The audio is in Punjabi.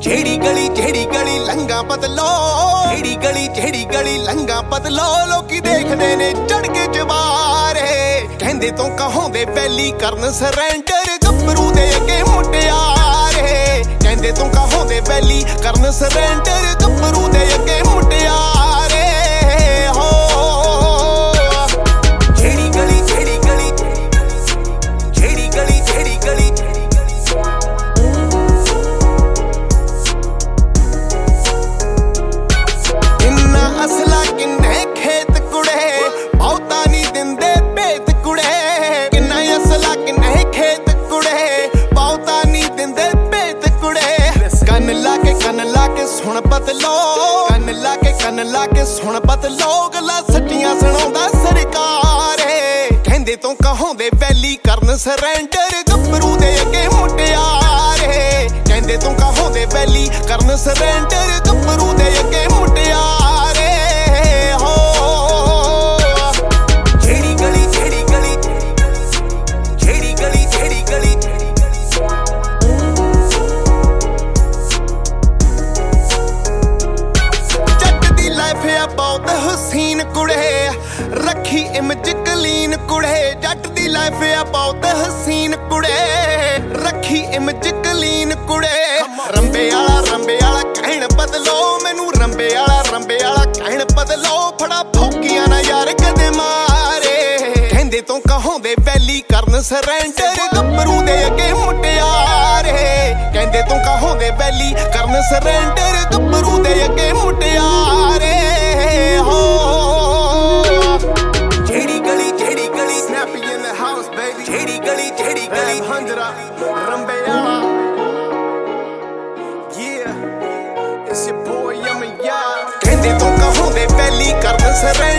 ਜਿਹੜੀ ਗਲੀ ਲੰਗਾ ਬਦਲੋ, ਜਿਹੜੀ ਗਲੀ ਲੰਗਾ ਬਦਲੋ। ਲੋਕੀ ਦੇਖਦੇ ਨੇ ਚੜ ਕੇ ਜਵਾਰੇ, ਕਹਿੰਦੇ ਤੋਂ ਕਹਾਉਂਦੇ ਪਹਿਲੀ ਕਰਨ ਸਰੈਂਡਰ। ਗੱਭਰੂ ਦੇ ਅੱਗੇ ਮੁਟਿਆਰੇ, ਕਹਿੰਦੇ ਤੋਂ ਕਹਾਉਂਦੇ ਪਹਿਲੀ ਕਰਨ ਸਰੈਂਡਰ। ਗੱਭਰੂ ਦੇ ਅੱਗੇ ਮੁਟਿਆਰੇ ਹੋ। ਜਿਹੜੀ ਗਲੀ ਅਸਲਾ ਕਿੰਨੇ ਖੇਤ ਕੁੜੇ, ਬਹੁਤਾ ਨਹੀਂ ਦਿੰਦੇ ਭੇਤ ਕੁੜੇ। ਕਿੰਨਾ ਅਸਲਾ ਕਿੰਨੇ ਖੇਤ ਕੁੜੇ, ਬਹੁਤਾ ਨਹੀਂ ਦਿੰਦੇ ਭੇਤ ਕੁੜੇ। ਕੰਨ ਲਾ ਕੇ ਸੁਣ ਬਦਲੋ, ਕੰਨ ਲਾ ਕੇ ਸੁਣ ਬਦਲੋ। ਗੱਲਾਂ ਸੱਚੀਆਂ ਸੁਣਾਉਂਦਾ ਸਰਕਾਰੇ, ਕਹਿੰਦੇ ਤੋਂ ਕਹਾਉਂਦੇ ਵੈਲੀ ਕਰਨ ਸਰੈਂਡਰ। ਗੱਭਰੂ ਦੇ ਅੱਗੇ ਮੁਟਿਆਰੇ, ਕਹਿੰਦੇ ਤੋਂ ਕਹਾਉਂਦੇ ਵੈਲੀ ਕਰਨ ਸਰੈਂਡਰ। ਗੱਭਰੂ ਦੇ ਅੱਗੇ ਮੁਟਿਆਰੇ ਹੋ। ਜਿਹੜੀ ਗਲੀ ਜੱਟ ਦੀ ਲਾਈਫ ਆ ਬਹੁਤ ਹਸੀਨ ਕੁੜੇ, ਰੱਖੀ ਇਮੇਜ ਕਲੀਨ ਕੁੜੇ। ਜੱਟ ਦੀ ਲਾਈਫ ਆ ਬਹੁਤ ਹਸੀਨ ਕੁੜੇ, ਰੱਖੀ ਇਮੇਜ ਕਲੀਨ ਕੁੜੇ। ਰੰਬੇ ਵਾਲਾ ਕਹਿਣ ਬਦਲੋ, ਮੈਨੂੰ ਰੰਬੇ ਵਾਲਾ ਕਹਿਣ ਬਦਲੋ। ਫੜਾ ਫੌਕੀਆਂ ਨਾ ਯਾਰ ਕਦੇ ਮਾਰੇ, ਕਹਿੰਦੇ ਤੋਂ ਕਹਾਉਂਦੇ ਵੈਲੀ ਕਰਨ ਸਰੈਂਡਰ। ਗੱਭਰੂ ਦੇ ਅੱਗੇ ਮੁਟਿਆਰੇ, ਕਹਿੰਦੇ ਤੋਂ ਕਹਾਉਂਦੇ ਵੈਲੀ ਕਰਨ ਸਰੈਂਡਰ। ਗੱਭਰੂ ਦੇ ਅੱਗੇ ਮੁਟਿਆਰੇ ਹੋ। ਜਿਹੜੀ ਗਲੀ snappy in the house baby। ਜਿਹੜੀ ਗਲੀ 100 ਰੰਬੇ ਵਾਲਾ। Yeah, it's your boy Yummy Yard। ਕਹਿੰਦੇ ਤੋਂ ਕਹਾਉਂਦੇ ਪਹਿਲੀ ਕਰਨ ਸਰੈਂਡਰ।